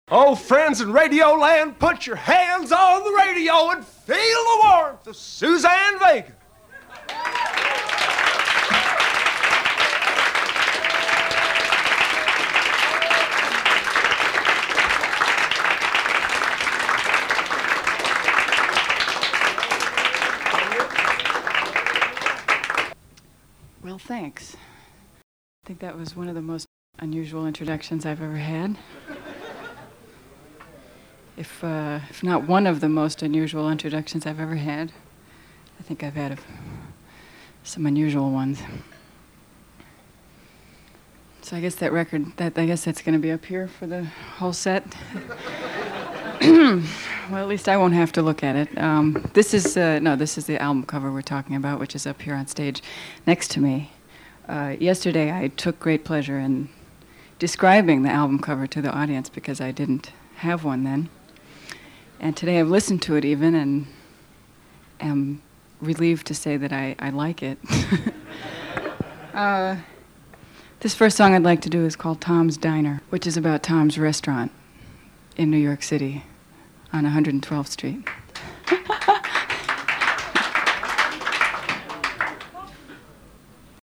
Oh, friends in Radio Land, put your hands on the radio and feel the warmth of Suzanne Vega. Well, thanks. I think that was one of the most unusual introductions I've ever had. If not one of the most unusual introductions I've ever had. I think I've had some unusual ones. So I guess that record, I guess that's going to be up here for the whole set. Well, at least I won't have to look at it. This is the album cover we're talking about, which is up here on stage next to me. Yesterday I took great pleasure in describing the album cover to the audience because I didn't have one then. And today I've listened to it even and am relieved to say that I like it. This first song I'd like to do is called Tom's Diner, which is about Tom's Restaurant in New York City on 112th Street.